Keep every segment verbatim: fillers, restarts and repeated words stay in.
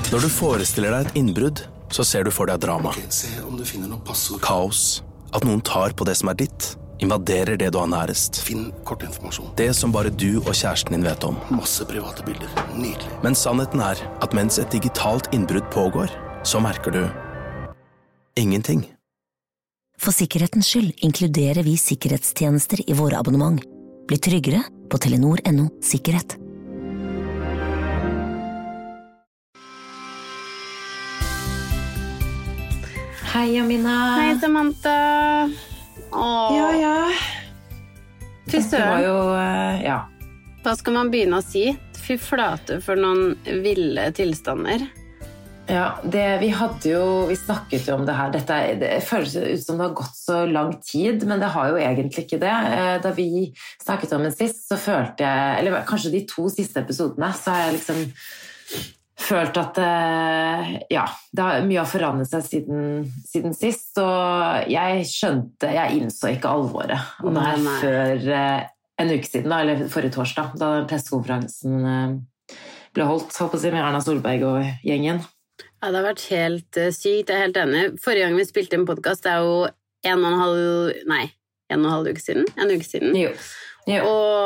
Når du forestiller deg et innbrudd, så ser du for deg drama. Okay, se om du finner noe passord. Kaos. At noen tar på det som er ditt. Invaderer det du har nærest. Finn kortinformasjon. Det som bare du og kjæresten din vet om. Masse private bilder. Nydelig. Men sannheten er at mens et digitalt innbrudd pågår, så merker du ingenting. For sikkerhetens skyld inkluderer vi sikkerhetstjenester i våre abonnement. Bli tryggere på telenor punktum no sikkerhet. Hei, Amina. Hei, Samantha. Åh. Ja, ja. Fy Det var søren. jo, eh, ja. Hva skal man begynne å si? Fy flate for noen ville tilstander. Ja, det, vi hadde jo, vi snakket jo om det her. Dette, er- det føles ut som det har gått så lang tid, men det har jo egentlig ikke det. Eh, Da vi snakket om det sist, så følte jeg, eller kanskje de to siste episodene, så har jeg liksom følt at eh, ja, det har mye har forandret seg siden, siden sist, og jeg skjønte, jeg innså ikke alvoret. Og det Nei, er nei. før eh, en uke siden, da, eller forrige torsdag, da den pressekonferansen eh, ble holdt, holdt på å si, med Erna Solberg og gjengen. Ja, det har vært helt eh, sykt, jeg er helt enig. Forrige gang vi spilte en podcast, det er jo en og en halv, nei, en og en halv uke siden, en uke siden. Jo. Jo.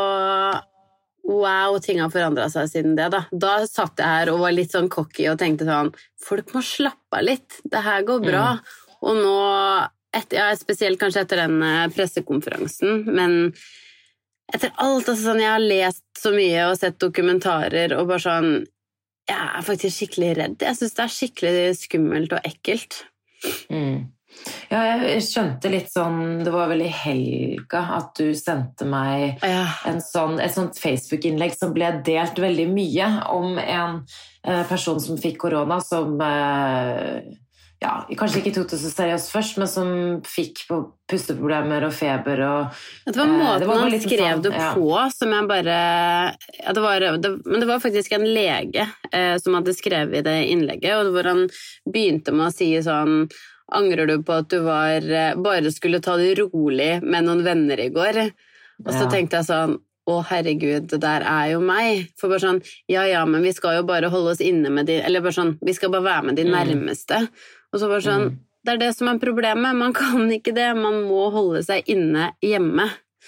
Og wow, ting har forandret seg siden det da. Da satt jeg her og var litt sånn cocky og tenkte sånn, folk må slappe av litt, det her går bra. Og nå, et, ja, spesielt kanskje etter den eh, pressekonferansen, men etter alt, altså sånn, jeg har lest så mye og sett dokumentarer og bare sånn, jeg er faktisk skikkelig redd. Jeg synes det er skikkelig skummelt og ekkelt. Mm. Ja, jeg skjønte litt sånn, det var vel i helga at du sendte meg Ja. en sånn, et sånt Facebook-innlegg som ble delt veldig mye om en eh, person som fikk korona, som eh, ja, kanskje ikke tok det så seriøst først, men som fikk på pusteproblemer og feber. Og, Det var eh, måten det var bare han litt skrev sånn, det ja. på, som jeg bare... Ja, det var, det, men det var faktisk en lege eh, som hadde skrevet i det innlegget, og hvor han begynte med å si sånn, angrer du på at du var, eh, bare skulle ta det rolig med noen venner i går? Og så Ja. tenkte jeg sånn, å herregud, det der er jo meg. For bare sånn, ja ja, men vi skal jo bare holde oss inne med de, eller bare sånn, vi skal bare være med de nærmeste. Og så bare sånn, det er det som er problemet, man kan ikke det, man må holde seg inne hjemme.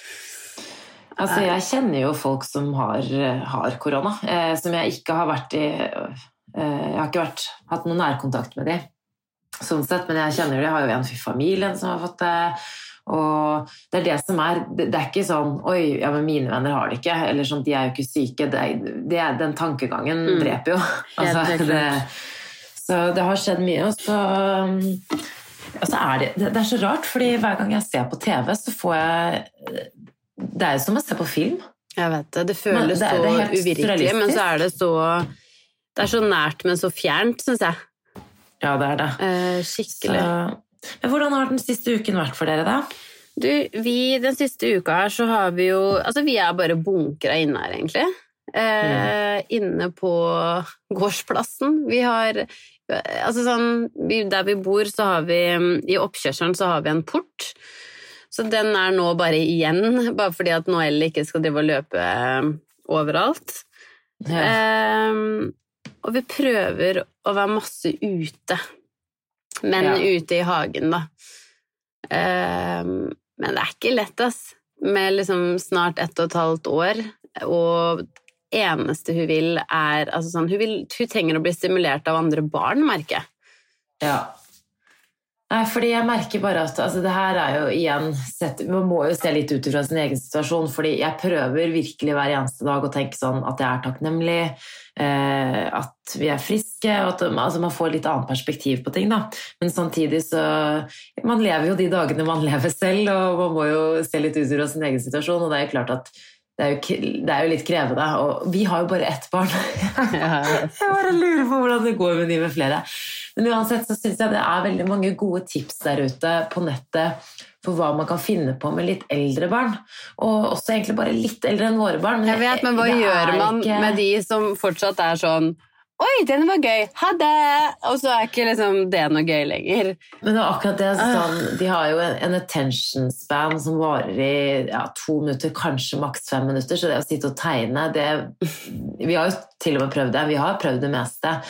Altså, jeg kjenner jo folk som har, har korona, eh, som jeg ikke har vært i, eh, jeg har ikke vært, hatt noen nærkontakt med de, sånn sett, men jeg kjenner det, jeg har jo en i familien som har fått det, og det er det som er, det, det er ikke sånn, oi, ja, men mine venner har det ikke, eller sånn, de er jo ikke syke, det er, det er, den tankegangen Mm. dreper jo. Altså, Helt det, klart. så det har skjedd mye, og så, og så er det, det, det er så rart, fordi hver gang jeg ser på T V, så får jeg, det er jo som å se på film. Jeg vet det, det Men føles det er- det er så helt uvirkelig, surrealistisk. men så er det så, det er så nært, men så fjernt, synes jeg. Ja, det er det. Eh, Så, skikkelig. men hvordan har den siste uken vært for dere da? Du, vi, den siste uka her så har vi jo, altså vi er bare bunkret inne her egentlig. Eh, Inne på gårdsplassen. Vi har, altså sånn, vi, der vi bor så har vi, i oppkjørselen så har vi en port. Så den er nå bare igjen, bare fordi at Noelle ikke skal drive og løpe overalt. Ja. Eh, og vi prøver å være masse ute, men Ja. ute i hagen da. Eh, men det er ikke lett, ass. Med liksom snart ett og et halvt år, og eneste hun vil er, altså sånn, hun, vil, hun trenger å bli stimulert av andre barn, merker jeg. Ja. Nei, fordi jeg merker bare at altså, det her er jo igjen sett, man må jo se litt ut fra sin egen situasjon, fordi jeg prøver virkelig hver eneste dag å tenke sånn at jeg er takknemlig, eh, at vi er friske, og at altså, man får litt annet perspektiv på ting da. Men samtidig så man lever jo de dagene man lever selv, og man må jo se litt ut fra sin egen situasjon, og det er jo klart at det er jo, det er jo litt krevende, og vi har jo bare ett barn. Jeg bare lurer på hvordan det går med de med flere. Men uansett så synes jeg det er veldig mange gode tips der ute på nettet for hva man kan finne på med litt eldre barn, og også egentlig bare litt eldre enn våre barn. Jeg vet, men hva Det gjør er man ikke- med de som fortsatt er sånn, oi, den var gøy, ha det, og så er ikke liksom det noe gøy lenger. Men det er akkurat det, sånn, de har jo en, en attention span som varer i ja, to minutter, kanskje maks fem minutter, så det å sitte og tegne, det, vi har jo til og med prøvd det, vi har prøvd det meste.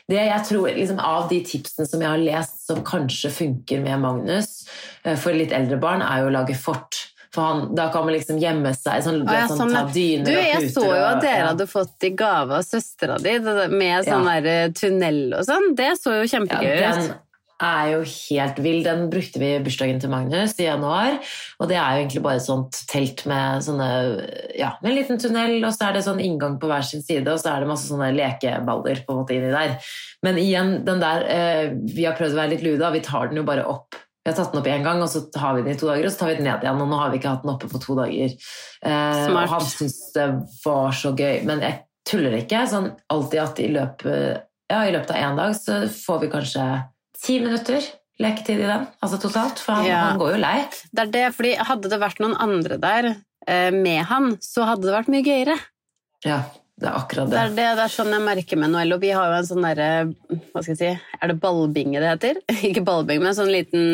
det jeg tror liksom, av de tipsene som jeg har lest som kanskje funker med Magnus for litt eldre barn, er jo å lage fort. For han, da kan man liksom gjemme seg, sånn, ah, ja, sånn, sånn, ta dyner du, og puter. Jeg så jo at dere ja. hadde fått i gave av søstera di, med sånn ja. der tunnel og sånn. Det så jo kjempegøy ut. Ja, den er jo helt vild. Den brukte vi i bursdagen til Magnus i januar, og det er jo egentlig bare et sånt telt med sånne, ja, med en liten tunnel, og så er det sånn inngang på hver sin side, og så er det masse sånne lekeballer på en måte inni der. Men igjen, den der, eh, vi har prøvd å være litt luda, vi tar den jo bare opp. Vi har tatt den opp en gang, og så har vi den i to dager, og så tar vi den ned igjen, og nå har vi ikke hatt den oppe på to dager. Eh, og han synes det var så gøy, men jeg tuller ikke, sånn alltid at i løpet, ja, i løpet av en dag så får vi kanskje ti minutter leketid i den, altså totalt, for han, ja. han går jo lei. Det er det, fordi hadde det vært noen andre der eh, med han, så hadde det vært mye gøyere. Ja, det er akkurat det. Det er, det, det er sånn jeg merker med Noel, og vi har jo en sånn der, hva skal jeg si, er det ballbinge det heter? Ikke ballbinge, men en sånn liten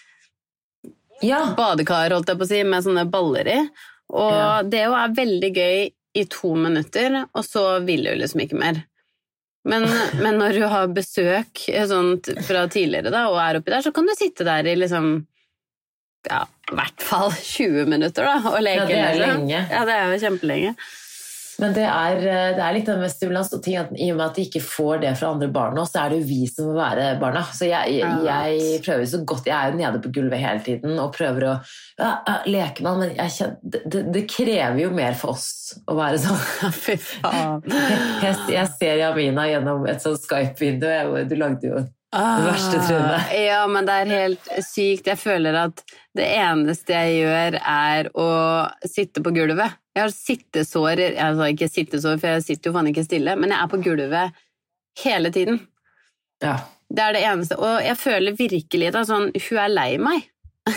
ja. badekar, holdt jeg på å si, med sånne baller i. Og ja. det jo er veldig gøy i to minutter, og så vil jeg jo liksom ikke mer. Men, men når du har besøk sånn, fra tidligere da, og er oppi der, så kan du sitte der i liksom, ja, i hvert fall tjue minutter da, og leke. Ja, det er lenge. Ja, det er jo kjempelenge. Men det er, det er litt av med stimulans, og ting at, i og med at de ikke får det fra andre barn nå, så er det jo vi som må være barna. Så jeg, jeg, jeg prøver så godt, jeg er jo nede på gulvet hele tiden, og prøver å ja, leke med, men jeg kjenner, det, det krever jo mer for oss å være sånn. Fy faen. Jeg, jeg ser Jamina gjennom et sånt Skype-vindu, du lagde jo det verste trynet. Ja, men det er helt sykt. Jeg føler at det eneste jeg gjør er å sitte på gulvet. Jeg har sittesår, altså ikke sittesår, for jeg sitter jo faen ikke stille, men jeg er på gulvet hele tiden. Ja. Det er det eneste, og jeg føler virkelig da, sånn, hun er lei meg.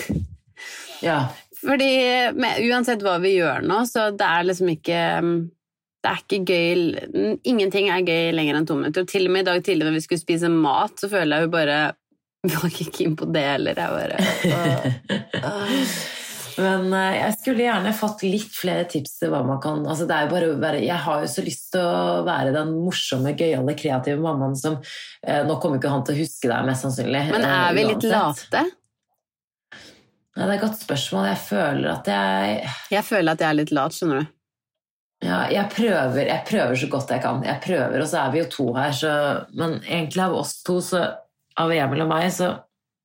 Ja. Fordi med, uansett hva vi gjør nå, så det er liksom ikke, det er ikke gøy, ingenting er gøy lenger enn to minutter. Og til og med i dag tidlig når vi skulle spise mat, så føler jeg jo bare, vi var ikke keen på det heller, jeg bare... Åh, åh. Men jeg skulle gjerne fått litt flere tips til hva man kan, altså det er jo bare å være, jeg har jo så lyst til å være den morsomme, gøyale, kreative mammaen som, eh, nå kommer ikke han til å huske deg mest sannsynlig. Men er vi litt late? Ja, det er et godt spørsmål, jeg føler at jeg... Jeg føler at jeg er litt lat, skjønner du? Ja, jeg prøver, jeg prøver så godt jeg kan, jeg prøver, og så er vi jo to her, så, men egentlig av oss to, så, av Emil og meg, så...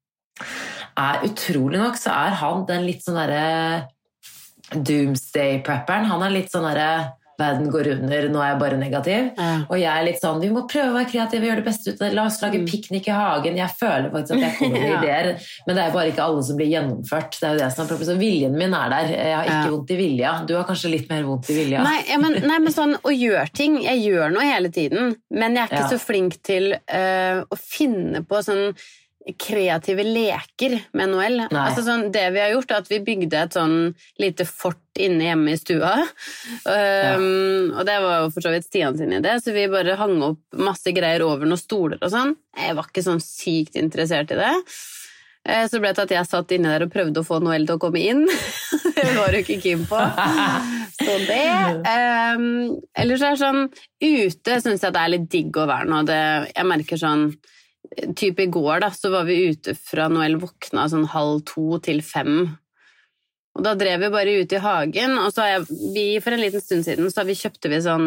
er utrolig nok, så er han den litt sånn derre doomsday-prepperen. Han er litt sånn derre verden går under, nå er jeg bare negativ. Ja. Og jeg er litt sånn, vi må prøve å være kreative, gjøre det beste ut av det, la oss lage piknik i hagen. Jeg føler faktisk at jeg kommer med ja. ideer, men det er bare ikke alle som blir gjennomført. Det er jo det som er problemet. Så viljen min er der. Jeg har ikke ja. vondt i vilja. Du har kanskje litt mer vondt i vilja. Nei, ja, men, nei, men sånn, å gjøre ting, jeg gjør noe hele tiden, men jeg er ikke ja. så flink til uh, å finne på sånn kreative leker med Noel. Altså sånn, det vi har gjort er at vi bygde et sånn lite fort inne hjemme i stua. Um, ja. Og det var jo for så vidt Stian sin idé, så vi bare hang opp masse greier over noen stoler og sånn. Jeg var ikke sånn sykt interessert i det. Så ble det at jeg satt inne der og prøvde å få Noel til å komme inn. Det var jo ikke keen på. Så det. Um, ellers er det sånn, ute synes jeg det er litt digg å være nå. Det, jeg merker sånn, typ i går da, så var vi ute fra Noel våkna sånn halv to til fem. Og da drev vi bare ute i hagen, og så har jeg, vi, for en liten stund siden, så har vi kjøpte vi sånn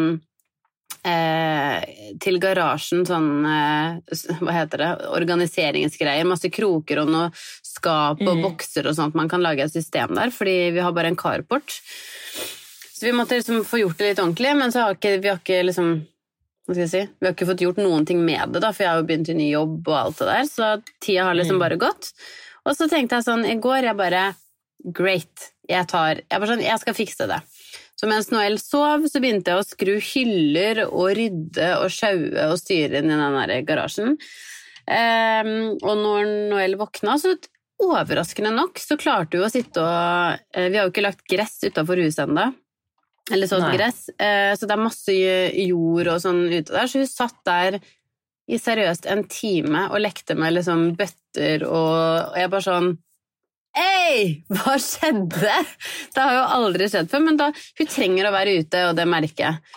eh, til garasjen, sånn, eh, hva heter det, organiseringsgreier, masse kroker og noe skap og mm. bokser og sånt, man kan lage et system der, fordi vi har bare en carport. Så vi måtte liksom få gjort det litt ordentlig, men så har ikke, vi har ikke liksom... Hva skal jeg si? Vi har ikke fått gjort noen ting med det da, for jeg har jo begynt i ny jobb og alt det der, så tida har liksom bare gått. Og så tenkte jeg sånn, i går, jeg bare, great, jeg tar, jeg bare sånn, jeg skal fikse det. Så mens Noel sov, så begynte jeg å skru hyller og rydde og sjaue og styre inn i den der garasjen. Um, og når Noel våkna, så overraskende nok, så klarte hun å sitte og, uh, vi har jo ikke lagt gress utenfor huset enda, eller sånn gress, så det er masse jord og sånn ute der, så hun satt der i seriøst en time og lekte med liksom bøtter, og jeg bare sånn, hei, hva skjedde? Det har jo aldri skjedd før, men da, hun trenger å være ute, og det merker jeg.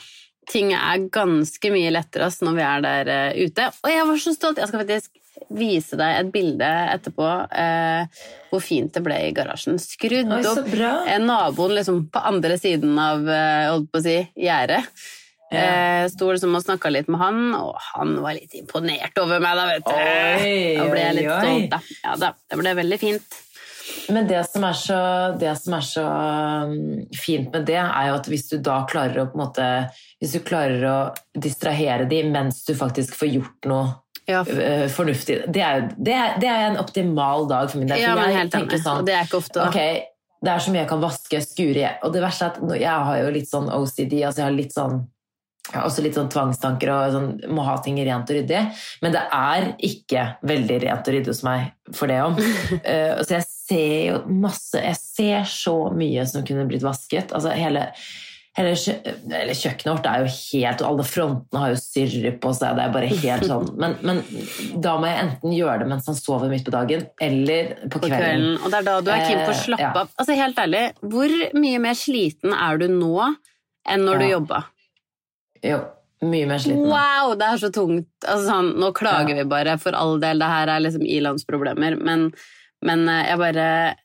ting er ganske mye lettere ass, når vi er der uh, ute. Og jeg var så stolt. Jeg skal faktisk vise deg et bilde etterpå uh, hvor fint det ble i garasjen. Skrudd Oi, så opp. bra. Uh, naboen liksom på andre siden av uh, holdt på å si, gjerdet. Ja. Uh, stod liksom og snakket litt med han, og han var litt imponert over meg da, vet du. Oi, da ble jeg litt oi, stolt da. Ja da, det ble veldig fint. Men det som er så, det som er så fint med det, er jo at hvis du da klarer å på en måte, hvis du klarer å distrahere de mens du faktisk får gjort noe ja. fornuftig, det er, det, er, det er en optimal dag for min del. Ja, for men jeg helt tenker sånn, og det er ikke ofte da. Ok, det er så mye jeg kan vaske, skure, og det verste er at jeg har jo litt sånn O C D, altså jeg har litt sånn Jeg har også litt sånn tvangstanker og sånn, må ha ting rent og ryddig, men det er ikke veldig rent og ryddig hos meg for det om. uh, så jeg ser jo masse, jeg ser så mye som kunne blitt vasket. Altså hele, hele kjø, eller kjøkkenet vårt er jo helt, og alle frontene har jo syrre på seg, det er bare helt sånn. Men, men da må jeg enten gjøre det mens han sover midt på dagen, eller på kvelden. På kvelden. Og det er da du er keen på å slappe av. Uh, ja. Altså helt ærlig, hvor mye mer sliten er du nå enn når ja. du jobber? Jo, mye mer sliten. Wow, det er så tungt. Altså, sånn, nå klager ja. vi bare for all del. Det her er liksom ilandsproblemer. Men, men jeg bare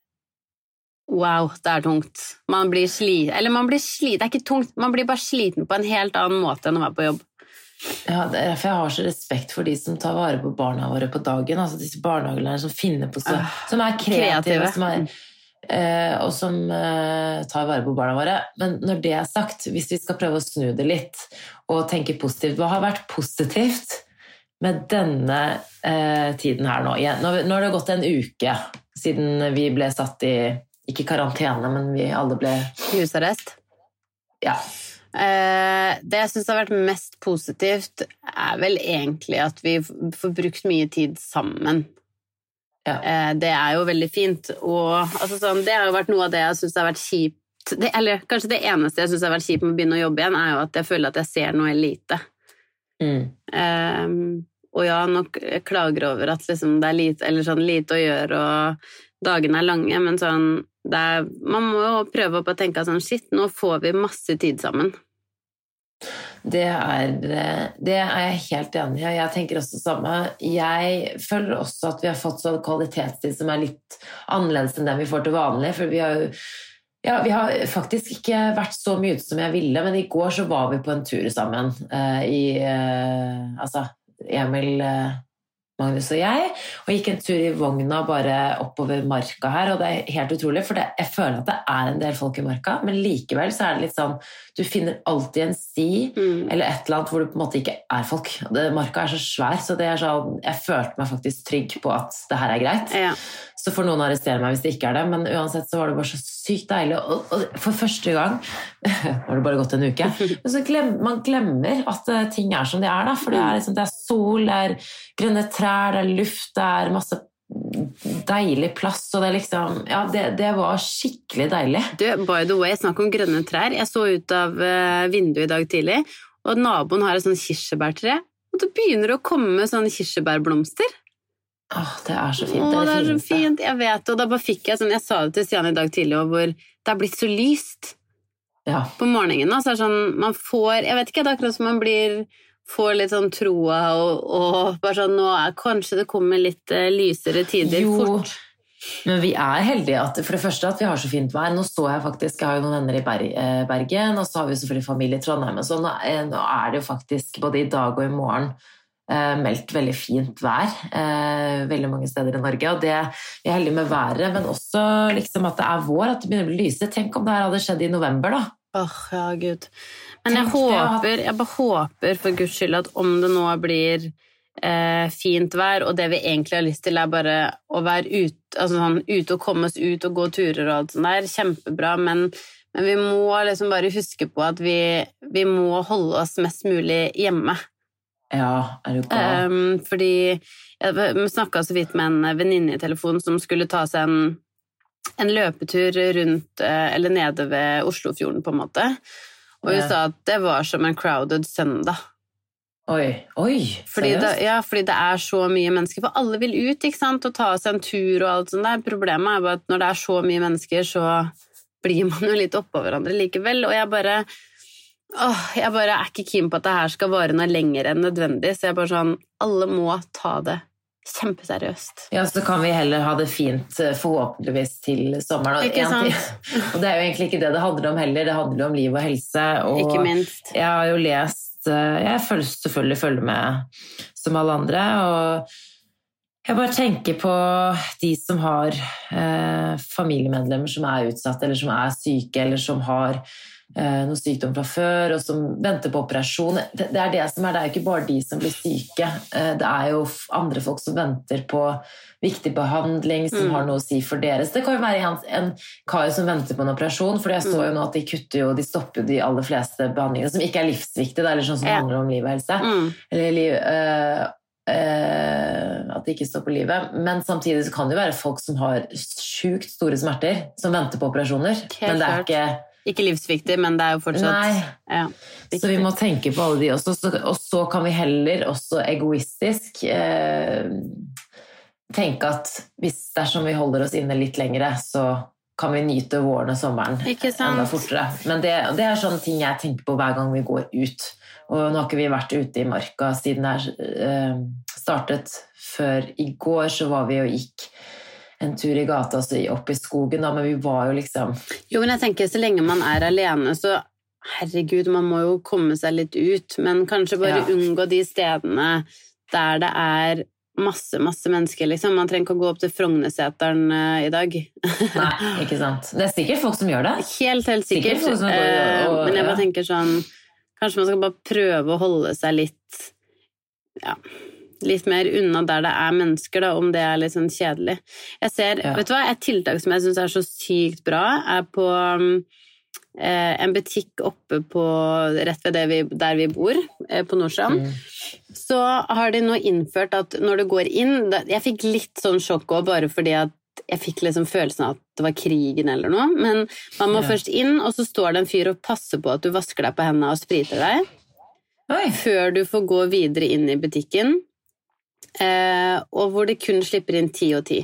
wow, det er tungt. Man blir sliten. Eller man blir sliten, det er ikke tungt. Man blir bare sliten på en helt annen måte enn å være på jobb. Ja, det er derfor jeg har så respekt for de som tar vare på barna våre på dagen. Altså disse barnehagelærerne som finner på så, uh, som er kreative, kreative. Som er Uh, og som uh, tar vare på barna våre. Men når det er sagt, hvis vi skal prøve å snu det litt og tenke positivt, hva har vært positivt med denne uh, tiden her nå? Ja, nå? Nå har det gått en uke siden vi ble satt i, ikke karantene, men vi alle ble husarrest. Ja. Uh, det jeg synes har vært mest positivt er vel egentlig at vi får brukt mye tid sammen. Ja. Det er jo veldig fint, og altså, sånn, det har jo vært noe av det jeg synes har vært kjipt, det, eller kanskje det eneste jeg synes har vært kjipt med å begynne å jobbe igjen, er jo at jeg føler at jeg ser noe lite. Mm. Um, og ja, nok jeg klager over at liksom, det er lite, eller sånn, lite å gjøre, og dagene er lange, men sånn, det er, man må jo prøve å tenke sånn, shit, nå får vi masse tid sammen. Det er, det er jeg helt enig i, og jeg tenker også det samme. Jeg føler også at vi har fått sånn kvalitetstid som er litt annerledes enn den vi får til vanlig, for vi har jo ja, vi har faktisk ikke vært så mye ute som jeg ville, men i går så var vi på en tur sammen uh, i, uh, altså Emil, uh, Magnus og jeg, og gikk en tur i vogna bare oppover marka her, og det er helt utrolig, for det, jeg føler at det er en del folk i marka, men likevel så er det litt sånn, du finner alltid en sti, mm. eller et eller annet hvor du på en måte ikke er folk. Det, marka er så svær, så det er sånn, jeg følte meg faktisk trygg på at det her er greit. Ja. Så får noen arrestere meg hvis det ikke er det, men uansett så var det bare så sykt deilig, og, og for første gang, nå har det bare gått en uke, men så glem, man glemmer at uh, ting er som de er da, for det er, liksom, det er sol, det er grønne trær, det er luft, det er masse deilig plass, og det er liksom ja, det, det var skikkelig deilig. Du, by the way, snakk om grønne trær. Jeg så ut av uh, vinduet i dag tidlig, og naboen har et sånn kirsebærtre, og det begynner å komme sånne kirsebærblomster. Åh, det er så fint. Åh, det er, det er det så fint, jeg vet, og da bare fikk jeg sånn, jeg sa det til Stian i dag tidlig, hvor det er blitt så lyst ja. På morgenen, så er det sånn, man får, jeg vet ikke, det er akkurat som man blir får litt sånn troa, og, og bare sånn, nå er kanskje det kommer litt uh, lysere tider jo, fort. Men vi er heldige at, for det første at vi har så fint vær. Nå så jeg faktisk, jeg har jo noen venner i Berg, eh, Bergen, og så har vi selvfølgelig familie i Trondheim, så nå, eh, nå er det jo faktisk både i dag og i morgen eh, meldt veldig fint vær, eh, veldig mange steder i Norge, og det vi er heldige med været, men også liksom at det er vår, at det begynner å bli lyse. Tenk om det her hadde skjedd i november da. Åh, oh, ja, Gud. Men jeg håper, jeg bare håper for Guds skyld at om det nå blir eh, fint vær, og det vi egentlig har lyst til er bare å være ute, altså sånn, ute og komme oss ut og gå turer og alt sånt der, kjempebra, men, men vi må liksom bare huske på at vi, vi må holde oss mest mulig hjemme. Ja, er du gal? Um, fordi jeg snakket så vidt med en venninne i telefonen som skulle ta seg en en løpetur rundt, eller nede ved Oslofjorden på en måte, og hun ja. sa at det var som en crowded søndag. Oi, oi, fordi det, ja, fordi det er så mye mennesker, for alle vil ut, ikke sant, og ta seg en tur og alt sånt der. Problemet er bare at når det er så mye mennesker, så blir man jo litt oppå hverandre likevel, og jeg bare, Åh, jeg bare er ikke keen på at det her skal vare noe lenger enn nødvendig, så jeg bare sånn, alle må ta det kjempeseriøst. Ja, så kan vi heller ha det fint forhåpentligvis til sommeren. Og, ikke sant? og det er jo egentlig ikke det det handler om heller, det handler om liv og helse. Og ikke minst. Jeg har jo lest, jeg følger, selvfølgelig følger med som alle andre, og jeg bare tenker på de som har eh, familiemedlemmer som er utsatt, eller som er syke, eller som har eh, noe sykdom fra før, og som venter på operasjon. Det, det er det som er, det er jo ikke bare de som blir syke. Eh, det er jo andre folk som venter på viktig behandling, som mm. har noe å si for deres. Det kan jo være en, en kar som venter på en operasjon, for jeg så jo nå at de kutter jo, de stopper jo de aller fleste behandlingene, som ikke er livsviktige, eller sånn som ja. handler om liv og helse. Mm. Eller liv... Eh, Uh, at det ikke står på livet, men samtidig så kan det jo være folk som har sjukt store smerter som venter på operasjoner. Helt men det er ikke ikke livsviktig, men det er jo fortsatt ja, så vi må tenke på alle de også, så, og så kan vi heller også egoistisk uh, tenke at hvis dersom vi holder oss inne litt lengre, så kan vi nyte våren og sommeren enda fortere. Men det, det er sånne ting jeg tenker på hver gang vi går ut. Og nå har ikke vi vært ute i marka siden det uh, startet. Før i går så var vi og gikk en tur i gata, altså opp i skogen da, men vi var jo liksom... Jo, men jeg tenker så lenge man er alene, så herregud, man må jo komme seg litt ut, men kanskje bare ja. unngå de stedene der det er masse, masse mennesker, liksom. Man trenger ikke å gå opp til Frognerseteren uh, i dag. Nei, ikke sant. Det er sikkert folk som gjør det. Helt, helt sikkert. sikkert folk som går, og, og, men jeg bare ja. tenker sånn, kanskje man skal bare prøve å holde seg litt, ja, litt mer unna der det er mennesker da, om det er litt sånn kjedelig. Jeg ser, ja. vet du hva, et tiltak som jeg synes er så sykt bra, er på eh, en butikk oppe på, rett ved det vi, der vi bor, eh, på Nordstrand. Mm. Så har de nå innført at når du går inn, da, jeg fikk litt sånn sjokk også, bare fordi at jeg fikk liksom følelsen av at det var krigen eller noe, men man må ja. først inn, og så står det en fyr og passer på at du vasker deg på hendene og spriter deg, Oi. før du får gå videre inn i butikken, eh, og hvor det kun slipper inn ti og ti.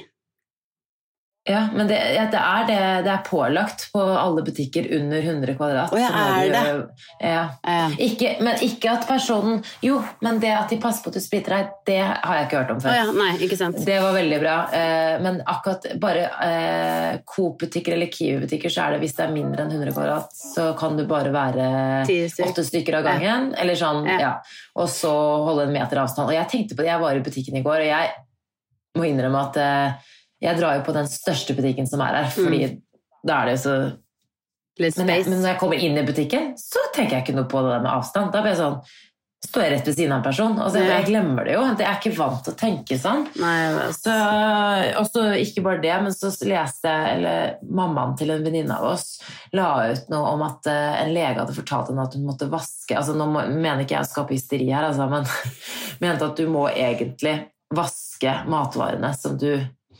Ja, men det, det, er det, det er pålagt på alle butikker under hundre kvadrat. Å, ja, er det? Ja. Ja. Ikke, men ikke at personen... Jo, men det at de passer på at du spriter deg, det har jeg ikke hørt om før. Å, ja. Nei, ikke sant. Det var veldig bra. Men akkurat bare eh, Coop-butikker eller Kiwi-butikker, så er det hvis det er mindre enn hundre kvadrat, så kan du bare være åtte stykker av gangen, ja. eller sånn, ja. ja. Og så holde en meter avstand. Og jeg tenkte på det, jeg var i butikken i går, og jeg må innrømme at... Eh, Jeg drar jo på den største butikken som er her, fordi mm. da er det jo så... Men, jeg, men når jeg kommer inn i butikken, så tenker jeg ikke noe på det der med avstand. Da blir jeg sånn, står jeg rett ved siden av en person, og så, jeg glemmer det jo. Jeg er ikke vant til å tenke sånn. Nei, så, og så ikke bare det, men så leste jeg, eller mammaen til en venninne av oss, la ut noe om at en lege hadde fortalt henne at hun måtte vaske, altså nå mener ikke jeg å skape hysteri her, altså, men mente at du må egentlig vaske matvarene som du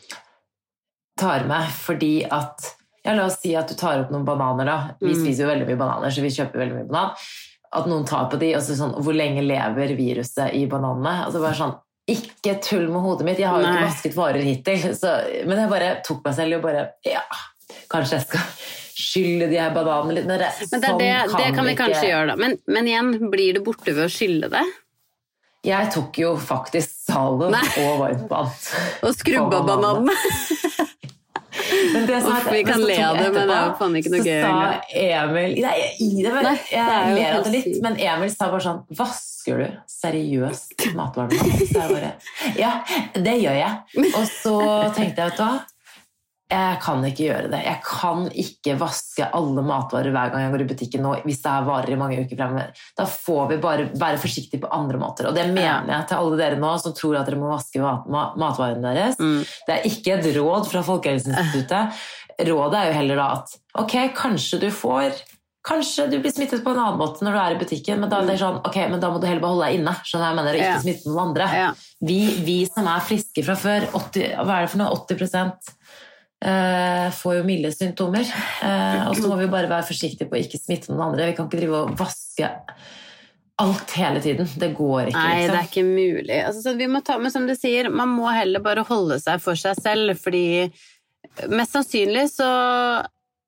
tar med, fordi at ja, la oss si at du tar opp noen bananer da, vi spiser jo veldig mye bananer, så vi kjøper veldig mye banan, at noen tar på de, og så sånn, hvor lenge lever viruset i bananene, altså bare sånn, ikke tull med hodet mitt, jeg har jo Nei. ikke vasket varer hittil, så, men jeg bare tok meg selv og bare, ja, kanskje jeg skal skylle de her bananene litt, men det, men det, sånn det, kan det kan vi ikke... kanskje gjøre da, men, men igjen, blir det borte ved å skylle det? Jeg tok jo faktisk salo og varmtvann. Og skrubba bananene. Men det som Uff, vi kan le av det, men det er jo faen ikke noe gøy. Så sa Emil, nei, det var, nei, jeg ler av det litt, men Emil sa bare sånn, vasker du seriøst matvarene? Så jeg bare, ja, det gjør jeg. Og så tenkte jeg, vet du hva, jeg kan ikke gjøre det. Jeg kan ikke vaske alle matvarer hver gang jeg går i butikken nå, hvis det er varer i mange uker fremover. Da får vi bare være forsiktige på andre måter. Og det mener jeg til alle dere nå som tror at dere må vaske matvarene deres. Mm. Det er ikke et råd fra Folkehelseinstituttet. Rådet er jo heller da at, ok, kanskje du får, kanskje du blir smittet på en annen måte når du er i butikken, men da, er det sånn, ok, men da må du heller bare holde deg inne, skjønner jeg mener, og ikke ja. smitte noen andre. Ja. Vi, vi som er friske fra før, åtti, hva er det for noe, åtti prosent Uh, får jo milde symptomer uh, og så må vi bare være forsiktige på å ikke smitte noen andre. Vi kan ikke drive og vaske alt hele tiden, det går ikke. Nei, liksom. Det er ikke mulig altså, så vi må ta, men som du sier, man må heller bare holde seg for seg selv, fordi mest sannsynlig så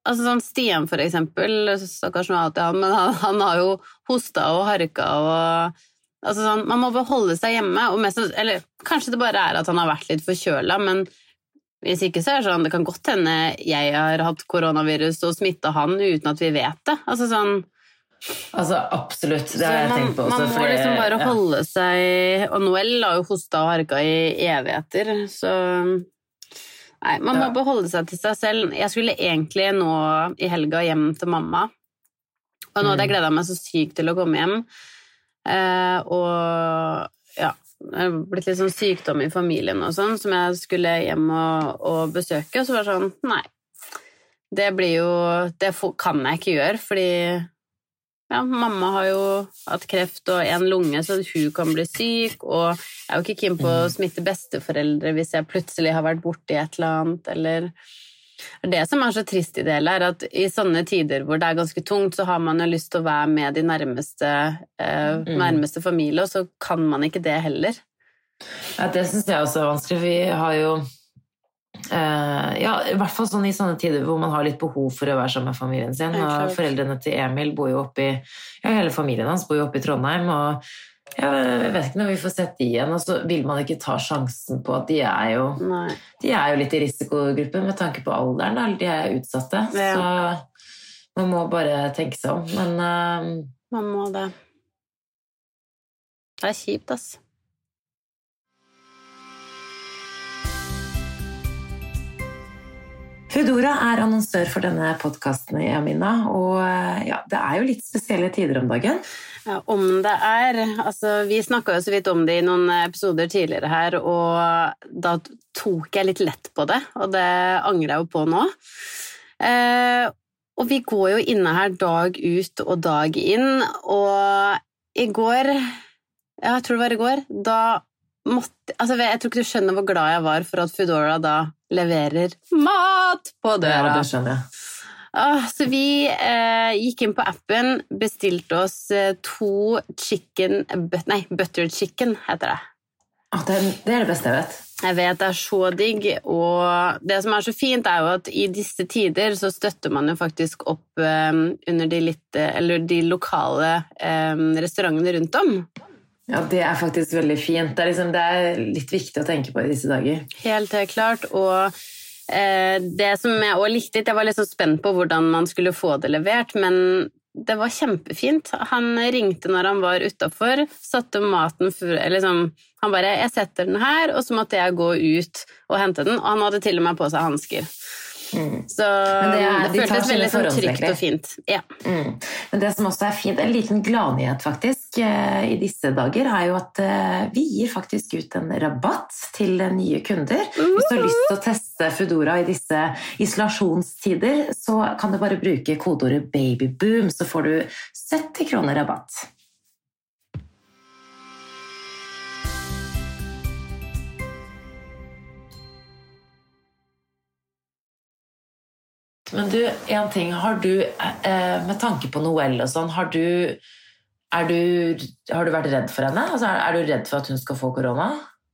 altså sånn Stian for eksempel, stakkars nå alltid han, men han, han har jo hostet og harket og, altså sånn, man må bare holde seg hjemme, og mest, eller kanskje det bare er at han har vært litt forkjølet, men hvis ikke så er det sånn, det kan godt hende jeg har hatt koronavirus og smittet han uten at vi vet det, altså sånn. Altså, absolutt, det har jeg man, tenkt på også. Man må fordi, liksom bare ja. holde seg, og Noel har jo hostet og harket i evigheter, så nei, man må Ja. beholde seg til seg selv. Jeg skulle egentlig nå i helga hjem til mamma, og nå hadde jeg gledet meg så sykt til å komme hjem, eh, og ja, det har blitt litt sånn sykdom i familien og sånn, som jeg skulle hjem og, og besøke, og så var det sånn, nei, det blir jo, det kan jeg ikke gjøre, fordi ja, mamma har jo hatt kreft og en lunge, så hun kan bli syk, og jeg er jo ikke keen på å smitte besteforeldre hvis jeg plutselig har vært borte i et eller annet, eller det som er så trist i det hele er at i sånne tider hvor det er ganske tungt, så har man jo lyst til å være med de nærmeste, eh, mm. nærmeste familie, og så kan man ikke det heller. Ja, det synes jeg også er vanskelig. Vi har jo Uh, ja, i hvert fall sånn i sånne tider hvor man har litt behov for å være sammen med familien sin, og foreldrene til Emil bor jo oppe i, ja, hele familien hans bor jo oppe i Trondheim, og ja, jeg vet ikke når vi får sett de igjen, og så vil man ikke ta sjansen på at de er jo Nei. De er jo litt i risikogruppen med tanke på alderen, da. De er utsatte, ja. Så man må bare tenke seg om, men uh, man må det. Det er kjipt, ass. Foodora er annonsør for denne podcasten i Amina, og ja, det er jo litt spesielle tider om dagen. Ja, om det er. Altså, vi snakket jo så vidt om det i noen episoder tidligere her, og da tok jeg litt lett på det, og det angrer jeg jo på nå. Eh, og vi går jo inne her dag ut og dag inn, og i går, ja, jeg tror det var i går, da måtte, altså jeg tror ikke du skjønner hvor glad jeg var for at Foodora da leverer mat på døra. Ja, det skjønner jeg. Ah, så vi eh, gikk inn på appen, bestilte oss eh, to chicken, but, nei, butter chicken heter det. Ah, det, er, det er det beste jeg vet. Jeg vet, det er så digg, og det som er så fint er jo at i disse tider så støtter man jo faktisk opp eh, under de, litt, eller de lokale eh, restaurantene rundt om. Ja, det er faktisk veldig fint. Det er, liksom, det er litt viktig å tenke på i disse dager. Helt klart, og eh, det som jeg også likte litt, jeg var litt så spent på hvordan man skulle få det levert, men det var kjempefint. Han ringte når han var utenfor, satte maten, for, liksom, han bare, jeg setter den her, og så måtte jeg gå ut og hente den, og han hadde til og med på seg handsker. Mm. Så det, er, det de føltes veldig sånn trygt og fint. Ja. Mm. Men det som også er fint, en liten gladnyhet faktisk i disse dager, er jo at vi gir faktisk ut en rabatt til nye kunder. Hvis du har lyst til å teste Foodora i disse isolasjonstider, så kan du bare bruke kodeordet BABYBOOM, så får du sytti kroner rabatt. Men du, en ting, har du, eh, med tanke på Noel og sånn, har du, er du, har du vært redd for henne? Altså, er, er du redd for at hun skal få korona?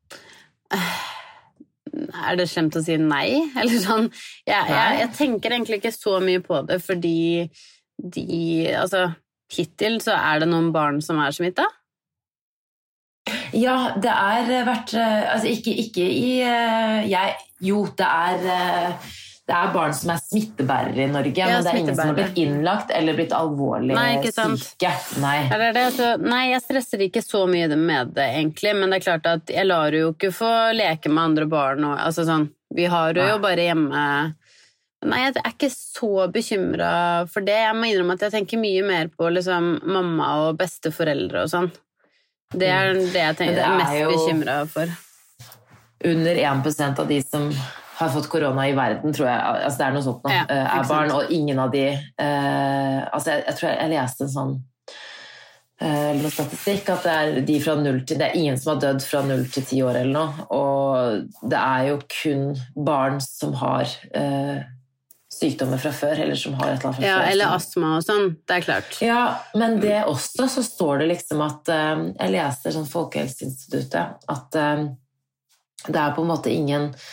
Er det slemt å si nei? Eller sånn, jeg, jeg, jeg tenker egentlig ikke så mye på det, fordi de, altså, hittil så er det noen barn som er smittet? Ja, det er vært, altså ikke, ikke i, jeg, jo, det er... Det er barn som er smittebærere i Norge, ja, men det er ingen som har blitt innlagt eller blitt alvorlig nei, syke. Nei. Er det det? Så, nei, jeg stresser ikke så mye med det egentlig, men det er klart at jeg lar jo ikke få leke med andre barn. Og, altså sånn, vi har jo, jo bare hjemme... Nei, jeg er ikke så bekymret for det. Jeg må innrømme at jeg tenker mye mer på liksom, mamma og besteforeldre og sånn. Det er det jeg tenker, det er mest jo bekymret for. Under en prosent av de som... har fått korona i verden, tror jeg, altså det er noe sånt nå, ja, er barn, og ingen av de, eh, altså jeg, jeg tror jeg, jeg leste en sånn eh, noe statistikk, at det er de fra null til, det er ingen som har dødd fra null til ti år eller noe, og det er jo kun barn som har eh, sykdommer fra før, eller som har et eller annet fra ja, før. Ja, eller astma og sånn, det er klart. Ja, men det også, så står det liksom at, eh, jeg leste sånn Folkehelseinstituttet, at eh, det er på en måte ingen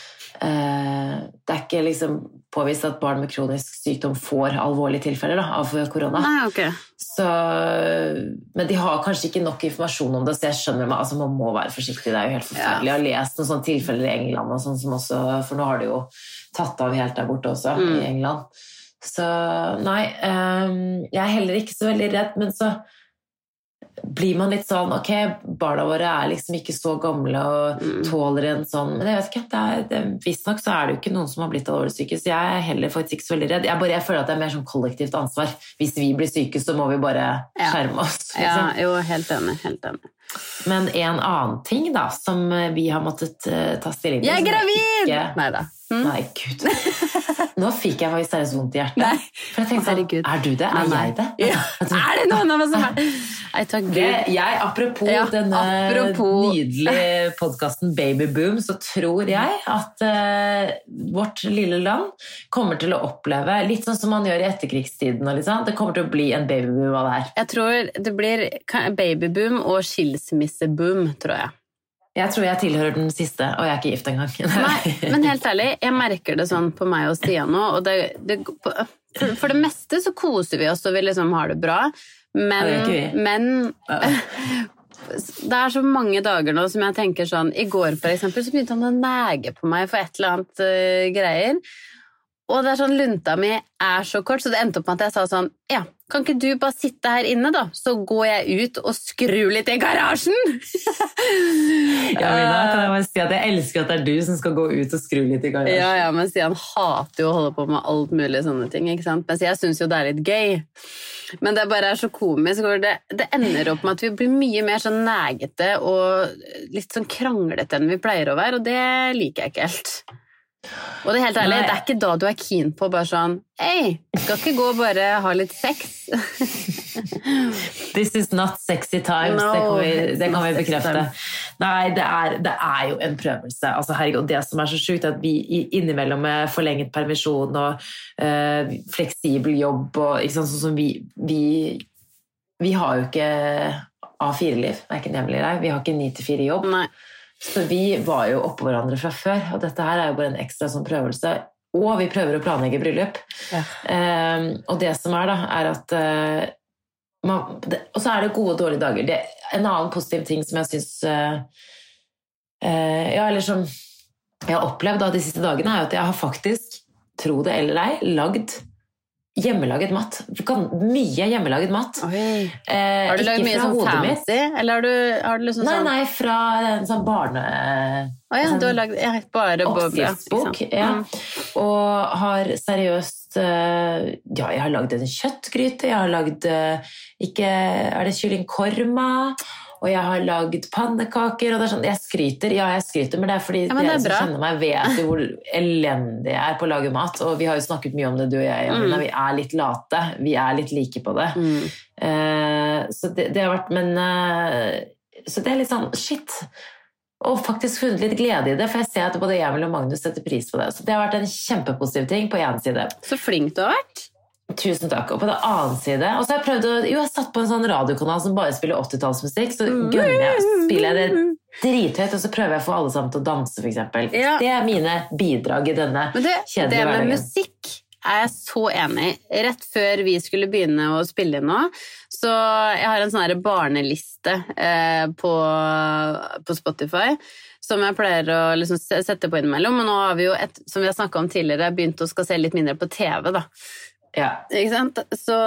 uh, det er ikke liksom påvist at barn med kronisk sykdom får alvorlige tilfeller da, av korona. Nei, ok. Så, men de har kanskje ikke nok informasjon om det, så jeg skjønner meg, altså man må være forsiktig, det er jo helt forferdelig. Jeg har lest noen sånne tilfeller i England, og sånn som også, for nå har det jo tatt av helt der borte også, mm. i England. Så nei, um, jeg er heller ikke så veldig redd, men så blir man litt sånn, ok, barna våre er liksom ikke så gamle og mm. tåler en sånn, men jeg vet ikke, det er, det, visst nok så er det jo ikke noen som har blitt alvorlig syke, så jeg er heller faktisk ikke så veldig redd. Jeg, bare, jeg føler at det er mer sånn kollektivt ansvar. Hvis vi blir syke, så må vi bare skjerme oss. Liksom. Ja, jo, helt enig, helt enig. Men en annen ting da, som vi har måttet uh, ta stilling til. Jeg er gravid! Ikke... Neida. Mm. Nei, Gud. Nå fikk jeg faktisk seriøst vondt i hjertet. Nei. For jeg tenkte sånn, er du det? Er jeg det? Ja. Er det noen av oss som er det? Jeg tar Gud. Det, jeg, apropos ja, denne apropos. nydelige podcasten Baby Boom, så tror jeg at uh, vårt lille land kommer til å oppleve, litt sånn som man gjør i etterkrigstiden, og litt sånn, det kommer til å bli en babyboom av det her. Jeg tror det blir babyboom og skilsmisseboom, tror jeg. Jeg tror jeg tilhører den siste, og jeg er ikke gift engang. Nei, men helt ærlig, jeg merker det sånn på meg og Stian nå, og det, det, for, for det meste så koser vi oss, og vi liksom har det bra, men, det men det er så mange dager nå som jeg tenker sånn, i går for eksempel, så begynte han å nege på meg for et eller annet uh, greier, og det er sånn, lunta mi er så kort, så det endte opp med at jeg sa sånn, ja, kan ikke du bare sitte her inne da? Så går jeg ut og skrur litt i garasjen. Ja, Mina, kan jeg bare si at jeg elsker at det er du som skal gå ut og skru litt i garasjen. Ja, ja, men Stian hater jo å holde på med alt mulig sånne ting, ikke sant? Men jeg synes jo det er litt gøy. Men det bare er så komisk, og det, det ender opp med at vi blir mye mer sånn negete og litt sånn kranglete enn vi pleier å være, og det liker jeg ikke helt. Og det er helt ærlig, Nei. det er ikke da du er keen på bare sånn, hei, skal ikke gå og bare ha litt sex? This is not sexy times, no, det kan vi, det kan vi bekrefte. Nei, det er, det er jo en prøvelse. Altså, herregud, det som er så sjukt er at vi innimellom med forlenget permisjon og uh, fleksibel jobb, og, ikke sant, sånn som vi, vi, vi har jo ikke A fire-liv, hverken hjemlig eller vi har ikke ni til fire jobb. Nei. Så vi var jo oppe hverandre fra før, og dette her er jo bare en ekstra sånn prøvelse, og vi prøver å planlegge bryllup. Ja. Um, og det som er da, er at uh, man, det, og så er det gode og dårlige dager. Det, en annen positiv ting som jeg synes uh, uh, ja, eller som jeg har opplevd da, de siste dagene, er at jeg har faktisk, tro det eller ei, lagd hjemmelaget mat. Mye hjemmelaget mat. Eh, har du lagd mye sånn fancy? Eller har du, har du liksom nei, sånn... Nei, fra en sånn barne... Å ja, sånn du har lagd ja, bare oppskriftsbok. Ja. Mm. Og har seriøst ja, jeg har lagd en kjøttgryte, jeg har lagd ikke, er det kylling korma, og jeg har lagd pannekaker, og det er sånn, jeg skryter, ja, jeg skryter med det, fordi ja, dere som kjenner meg vet jo hvor elendig jeg er på å lage mat, og vi har jo snakket mye om det, du og jeg, mm. vi er litt late, vi er litt like på det. Mm. Uh, så det, det har vært, men uh, så det er litt sånn, shit, og faktisk funnet litt glede i det, for jeg ser at både Emil og Magnus setter pris på det, så det har vært en kjempepositiv ting på en side. Så flink du har vært. Tusen takk. Og på den annen side, og så har jeg prøvd å, jo, jeg satt på en sånn radiokanal som bare spiller åttitallsmusikk, så gønner jeg, spiller jeg det drithøyt, og så prøver jeg å få alle sammen til å danse, for eksempel. Ja. Det er mine bidrag i denne det, kjedelige hverdagen. Det med musikk er jeg så enig. Rett før vi skulle begynne å spille nå, så jeg har en sånn her barneliste eh, på, på Spotify, som jeg pleier å liksom sette på innimellom, og nå har vi jo, et, som vi har snakket om tidligere, begynt å skal se litt mindre på T V, da. Ja. Ikke sant? Så,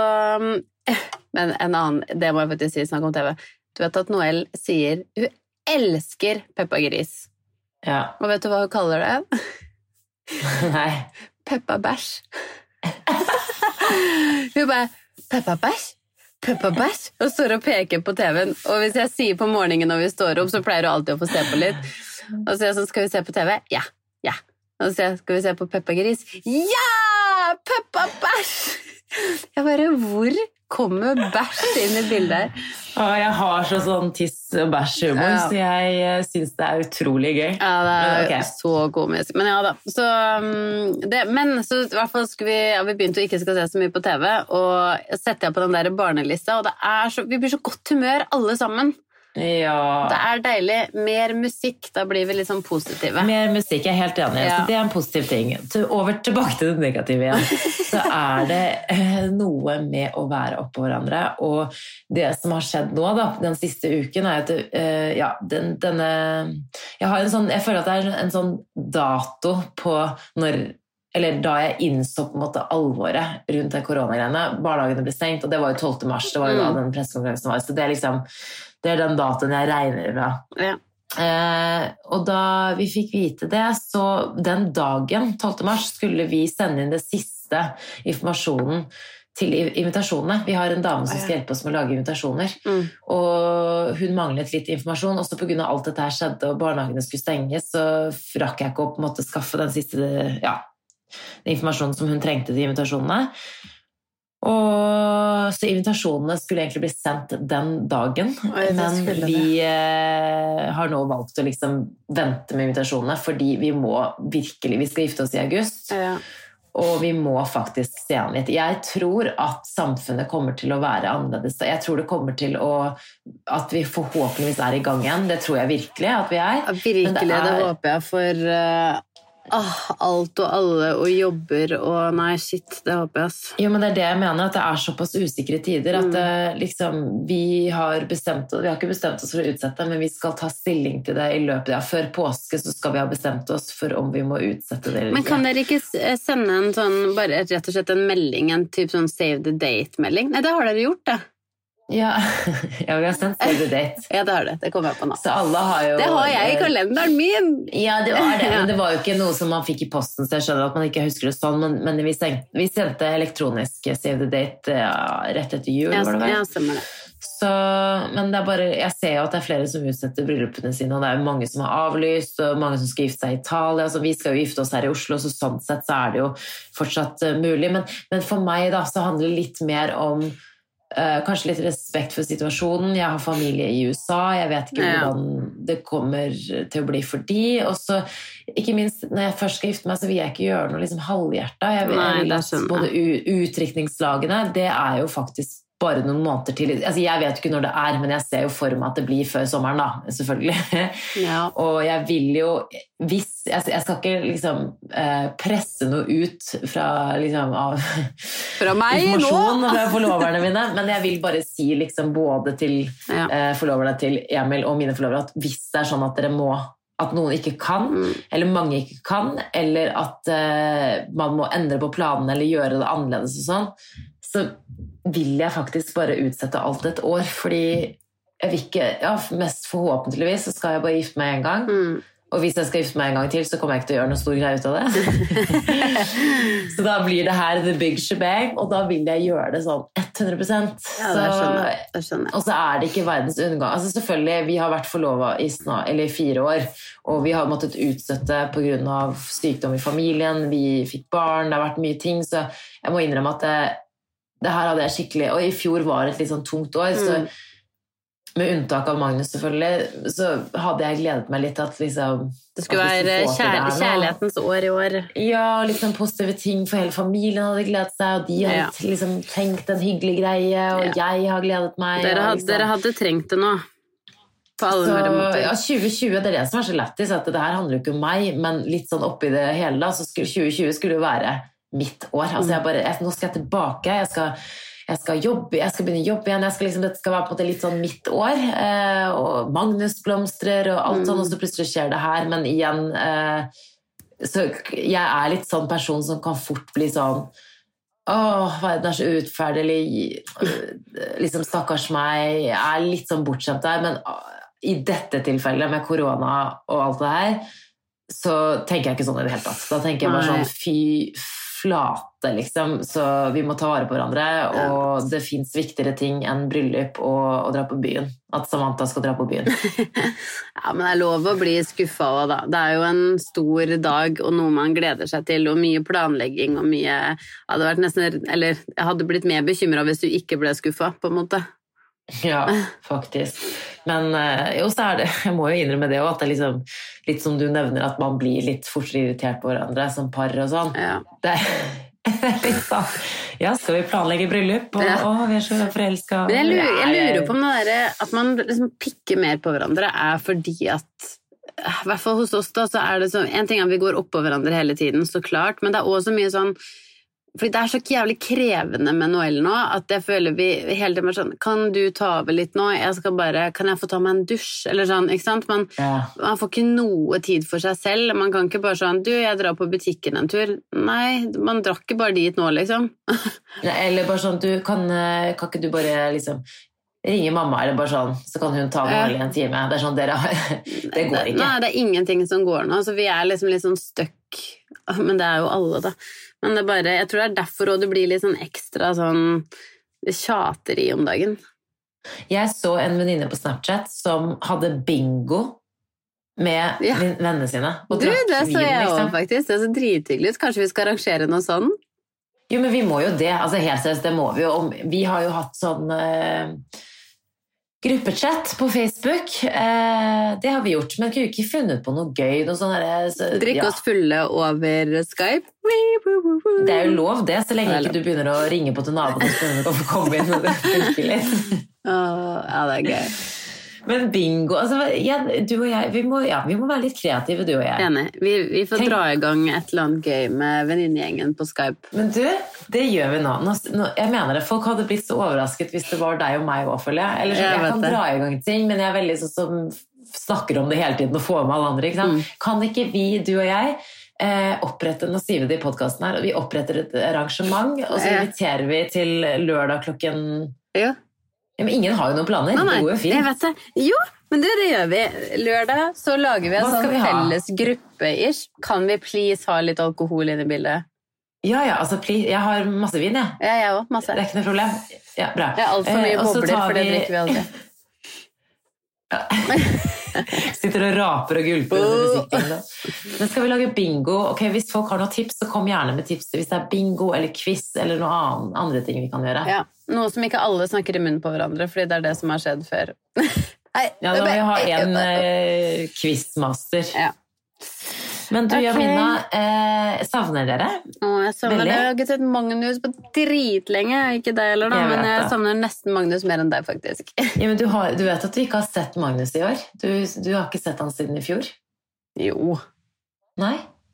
men en annen, det må jeg faktisk si, snakke om T V. Du vet at Noel sier, hun elsker Peppa Gris. Ja. Og vet du hva hun kaller det? Nei. Peppa Bæsj. Hun bare, Peppa Bæsj? Peppa Bæsj? Og står og peker på T V-en. Og hvis jeg sier på morgenen når vi står opp, så pleier hun alltid å få se på litt. Og så sier jeg sånn, skal vi se på T V? Ja, ja. Og så sier jeg, skal vi se på Peppa Gris? Ja! Peppa Bæsj! Jeg bare, hvor kommer bæsj inn i bildet her? Åh, jeg har så sånn tiss- og bæsj-humor, ja. Så jeg synes det er utrolig gøy. Ja, det er men, okay. Så komisk. Men ja da. Så, det, men så i hvert fall skulle vi, ja, vi begynte å ikke skal se så mye på T V, og setter jeg på den der barnelista, og det er så, vi blir så godt humør alle sammen. Ja. Det er deilig. Mer musikk, da blir vi litt sånn positive. Mer musikk, jeg er helt enig. Ja. Så det er en positiv ting. Over tilbake til det negative igjen. Så er det eh, noe med å være oppå hverandre. Og det som har skjedd nå, da, den siste uken, er at eh, ja, den, denne jeg, har en sånn, jeg føler at det er en sånn dato på når eller da jeg innså på en måte alvoret rundt det koronagreiene. Barnehagene ble stengt, og det var jo tolvte mars, det var jo da den pressekonferansen var. Så det er liksom, det er den datoen jeg regner med. Ja. Eh, og da vi fikk vite det, så den dagen, tolvte mars, skulle vi sende inn det siste informasjonen til invitasjonene. Vi har en dame som skal hjelpe oss med å lage invitasjoner, mm. og hun manglet litt informasjon, også på grunn av alt dette her skjedde, og barnehagene skulle stenges, så rakk jeg ikke opp på en måte skaffe den siste, ja, den informasjonen som hun trengte til invitasjonene. Og så invitasjonene skulle egentlig bli sendt den dagen, Oi, men vi eh, har nå valgt å liksom vente med invitasjonene, fordi vi må virkelig, vi skal gifte oss i august, ja. Og vi må faktisk se an litt. Jeg tror at samfunnet kommer til å være annerledes. Jeg tror det kommer til å, at vi forhåpentligvis er i gang igjen. Det tror jeg virkelig at vi er. Ja, virkelig, det, er, det håper jeg for... Uh... Ah, alt og alle og jobber og nei, shit, det håper jeg. Jo, men det er det jeg mener, at det er såpass usikre tider at det, liksom, vi har bestemt, vi har ikke bestemt oss for å utsette, men vi skal ta stilling til det i løpet, ja, før påske så skal vi ha bestemt oss for om vi må utsette det eller ikke. Men kan dere ikke sende en sånn, bare rett og slett en melding, en typ sånn save the date-melding? Nei, det har dere gjort, det. Ja, ja, vi har sendt save the date. Ja, det har det. Det kommer jeg på nå. Så alle har jo... Det har jeg i kalenderen min! Ja, det var det. Men det var jo ikke noe som man fikk i posten, så jeg skjønner at man ikke husker det sånn, men, men vi, sendte, vi sendte elektronisk save the date ja, rett etter jul, ja, var det vel? Ja, stemmer det. Så, men det er bare, jeg ser jo at det er flere som utsetter bryllupene sine, og det er mange som har avlyst, og mange som skal gifte seg i Italia, så vi skal jo gifte oss her i Oslo, så sånn sett så er det jo fortsatt uh, mulig, men, men for meg da, så handler det litt mer om Uh, kanskje litt respekt for situasjonen. Jeg har familie i U S A, jeg vet ikke ja. Hvordan det kommer til å bli for de, og så ikke minst når jeg først skal gifte meg, så vil jeg ikke gjøre noe liksom halvhjertet. Jeg vil, jeg vil at både utdrikningslagene, det er jo faktisk bare noen måneder til. Altså, jeg vet ikke når det er, men jeg ser jo for meg at det blir før sommeren da, selvfølgelig. Ja. Og jeg vil jo, hvis, jeg, jeg skal ikke liksom eh, presse noe ut fra liksom av fra meg informasjon nå? Fra forloverne mine, men jeg vil bare si liksom både til ja. eh, forloverne til Emil og mine forlovere, at hvis det er sånn at dere må at noen ikke kan, mm. eller mange ikke kan, eller at uh, man må endre på planene eller gjøre det annerledes og sånn, så vil jeg faktisk bare utsette alt et år, fordi jeg vil ikke, ja, mest forhåpentligvis så skal jeg bare gifte meg en gang, mm. og hvis jeg skal gifte meg en gang til, så kommer jeg ikke til å gjøre noe stor greie ut av det. Så da blir det her the big shebang, og da vil jeg gjøre det sånn hundre prosent. Ja, det skjønner jeg. Det skjønner jeg. Og så er det ikke verdens undergang. Altså selvfølgelig, vi har vært forlovet i, snar, eller i fire år, og vi har måttet utsette på grunn av sykdom i familien, vi fikk barn, det har vært mye ting, så jeg må innrømme at det, det her hadde jeg skikkelig, og i fjor var det et litt sånn tungt år, mm. så med unntak av Magnus selvfølgelig, så hadde jeg gledet meg litt at liksom... Det skulle være kjær kjærlighetens år i år. Ja, liksom positive ting for hele familien hadde gledet seg, og de hadde ja. liksom tenkt en hyggelig greie, og ja. jeg har gledet meg. Dere hadde, liksom. Dere hadde trengt det nå. På alle så, måter. Ja, tjue tjue, det er det som er så lættis, at det her handler jo ikke om meg, men litt sånn oppi det hele da, så skulle tjue tjue skulle jo være mitt år. Altså jeg bare, jeg, nå skal jeg tilbake, jeg skal... Jeg skal jobbe, jeg skal begynne å jobbe igjen, jeg skal liksom, det skal være på en måte litt sånn mitt år, eh, og Magnus blomstrer og alt sånn, og så plutselig skjer det her, men igjen, eh, så jeg er litt sånn person som kan fort bli sånn, åh, verden er så utferdelig, liksom stakkars meg, jeg er litt sånn bortskjemt der, men i dette tilfellet med korona og alt det her, så tenker jeg ikke sånn i det hele tatt. Da tenker jeg bare sånn, fy flate, liksom, så vi må ta vare på hverandre, og det finnes viktigere ting enn bryllup og å dra på byen. At Samantha skal dra på byen. Ja, men det er lov å bli skuffet også, da. Det er jo en stor dag, og noe man gleder seg til, og mye planlegging, og mye... Hadde vært nesten, eller jeg hadde blitt mer bekymret hvis du ikke ble skuffet, på en måte. Ja, faktisk. Men jo, så er det, jeg må jo innrømme det også, at det er liksom, litt som du nevner, at man blir litt fort irritert på hverandre som par og sånn. Ja. Det er litt sånn, Ja, skal vi planlegge bryllup? Og, Ja. å, vi er så forelsket. Men jeg lurer, jeg Nei, lurer på om det der, at man liksom pikker mer på hverandre er fordi at, i hvert fall hos oss da, så er det så, en ting er at vi går opp på hverandre hele tiden, så klart, men det er også mye sånn, fordi det er så jævlig krevende med Noel nå, at jeg føler vi hele tiden er sånn, kan du ta over litt nå? Jeg skal bare, kan jeg få ta meg en dusj? Eller sånn, ikke sant? Man, Ja. man får ikke noe tid for seg selv, man kan ikke bare sånn, du, jeg drar på butikken en tur. Nei, man drar ikke bare dit nå, liksom. Eller bare sånn, du, kan, eh, kan ikke du bare liksom ringe mamma, eller bare sånn, så kan hun ta Noel i en time. Det er sånn, dere har, det går ikke. Nei, det er ingenting som går nå, så vi er liksom litt sånn støkk, men det er jo alle da. Men det er bare, jeg tror det er derfor også det blir litt sånn ekstra sånn tjateri om dagen. Jeg så en venninne på Snapchat som hadde bingo med Ja. vin- vennene sine. Og Du, drakk det så vin, jeg liksom. også faktisk, det er så drithyggelig ut. Kanskje vi skal arrangere noe sånn? Jo, men vi må jo det. Altså, helt seriøst, det må vi jo. Om- Vi har jo hatt sånn eh, gruppechat på Facebook. Eh, det har vi gjort, men kunne ikke funnet på noe gøy. Noe sånn der, så, Drikke ja. oss fulle over Skype? Det er jo lov det, så lenge Det er ikke du begynner å ringe på til naboen og spørre om du kan få komme inn og det funker litt. Åh, ja, det er gøy. Men bingo, altså, jeg, du og jeg, vi må, ja, vi må være litt kreative, du og jeg. Enig. Vi, vi får Tenk- dra i gang et eller annet gøy med venninnegjengen på Skype. Men du, det gjør vi nå. nå, nå jeg mener det, folk hadde blitt så overrasket hvis det var deg og meg også, føler jeg. Eller så, Jeg jeg vet kan det. dra i gang ting, men jeg er veldig sånn som snakker om det hele tiden og får med alle andre, ikke sant? Mm. Kan ikke vi, du og jeg, eh, opprette, nå sier vi det i podcasten her, vi oppretter et arrangement, og så Ja. inviterer vi til lørdag klokken... Ja. Ja, men ingen har jo noen planer, Nei, nei, det går jo jeg fint. vet det. Jo, men det, det gjør vi. Lørdag så lager vi en Hva skal sånn vi ha? felles gruppe-ish. Kan vi please ha litt alkohol inn i bildet? Ja, ja, altså, please, jeg har masse vin, jeg. Ja, jeg også, masse. Det er ikke noe problem. Ja, bra. Jeg har alt for mye Eh, og så bobler, tar for det vi- drikker vi aldri. Sitter og raper og gulper under musikken. da. Men skal vi lage bingo? Ok, hvis folk har noen tips, så kom gjerne med tips. Hvis det er bingo eller quiz eller noe annet, andre ting vi kan gjøre. Ja, noe som ikke alle snakker i munnen på hverandre, fordi det er det som har skjedd før. Nei, Ja, da må vi ha en eh, quizmaster. Ja. Men du, Ok. Jamina, eh, savner dere? Å, jeg savner Veldig. det. Jeg har ikke sett Magnus på dritlenge. Ikke deg heller, da, Jeg vet men jeg det. savner nesten Magnus mer enn deg, faktisk. Ja, men du, har, du vet at du ikke har sett Magnus i år? Du, du har ikke sett han siden i fjor? Jo. Nei?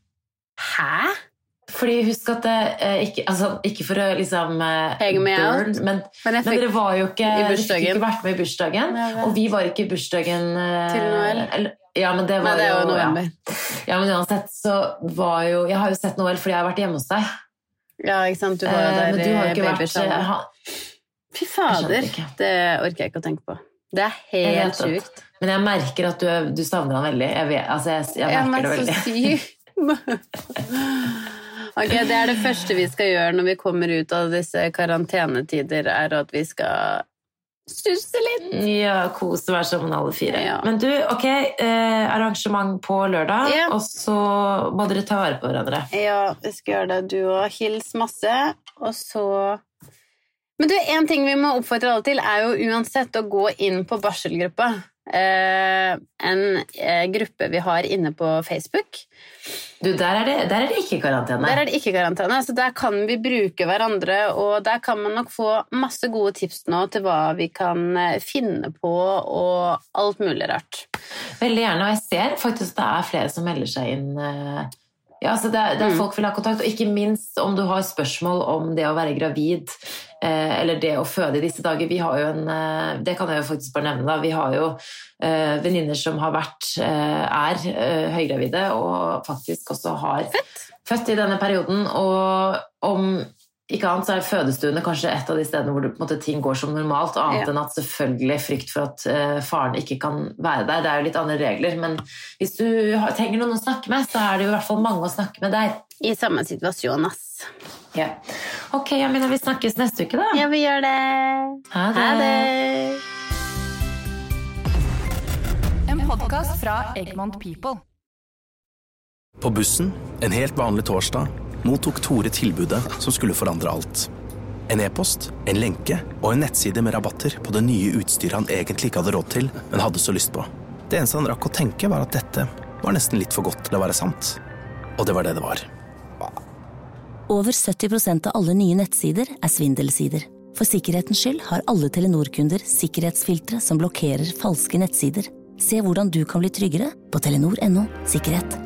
Hæ? Fordi husk at det eh, ikke, altså, ikke for å liksom eh, Hang me out. burn, men, Men jeg men fikk dere var jo ikke, i dere fikk bursdagen. ikke vært med i bursdagen, Jeg vet. og vi var ikke i bursdagen eh, Til Noel. eller- Ja, men det Nei, var det er jo jo november. Ja. ja, men uansett så var jo Jeg har jo sett Noel fordi jeg har vært hjemme hos deg. Ja, ikke sant? Du var jo Eh, der men du har jo i ikke vært babyshower. han- Fy Jeg skjønner fader, ikke. det orker jeg ikke å tenke på. Det er Jeg helt vet at- sjukt. Men jeg merker at du, er- du savner han veldig. Jeg, vet, altså jeg, jeg Jeg merker det er veldig. så syk. Ok, det er det første vi skal gjøre når vi kommer ut av disse karantenetider, er at vi skal stusse litt. Ja, kose være sammen alle fire. Ja. Men du, ok, eh, arrangement på lørdag, Ja. og så må dere ta vare på hverandre. Ja, vi skal gjøre det. Du og hils masse, og så... Men du, en ting vi må oppfordre alle til er jo uansett å gå inn på barselgruppa. Eh, en eh, gruppe vi har inne på Facebook. Du, der er det, der er det ikke karantene. Der er det ikke karantene, så der kan vi bruke hverandre, og der kan man nok få masse gode tips nå til hva vi kan eh, finne på, og alt mulig rart. Veldig gjerne, og jeg ser faktisk at det er flere som melder seg inn. eh, Ja, altså det er, det er Mm. folk vil ha kontakt, og ikke minst om du har spørsmål om det å være gravid, eh, eller det å føde i disse dager. Vi har jo en, eh, det kan jeg jo faktisk bare nevne da, vi har jo eh, venninner som har vært, eh, er eh, høygravide, og faktisk også har født i denne perioden, og om ikke annet så er fødestuene kanskje et av de stedene hvor det, på en måte, ting går som normalt, annet Ja. enn at selvfølgelig frykt for at eh, faren ikke kan være der. Det er jo litt andre regler, men hvis du har, trenger noen å snakke med, så er det jo i hvert fall mange å snakke med der. I samme situasjon, ass. Ja. Ok, Jamina, vi snakkes neste uke da. Ja, vi gjør det. Ha det. Ha det. En podcast fra Egmont People. På bussen, en helt vanlig torsdag, mottok Tore tilbudet som skulle forandre alt. En e-post, en lenke og en nettside med rabatter på det nye utstyret han egentlig ikke hadde råd til, men hadde så lyst på. Det eneste han rakk å tenke var at dette var nesten litt for godt til å være sant. Og det var det det var. Over sytti prosent av alle nye nettsider er svindelsider. For sikkerhetens skyld har alle Telenor-kunder sikkerhetsfiltre som blokkerer falske nettsider. Se hvordan du kan bli tryggere på telenor punktum no sikkerhet.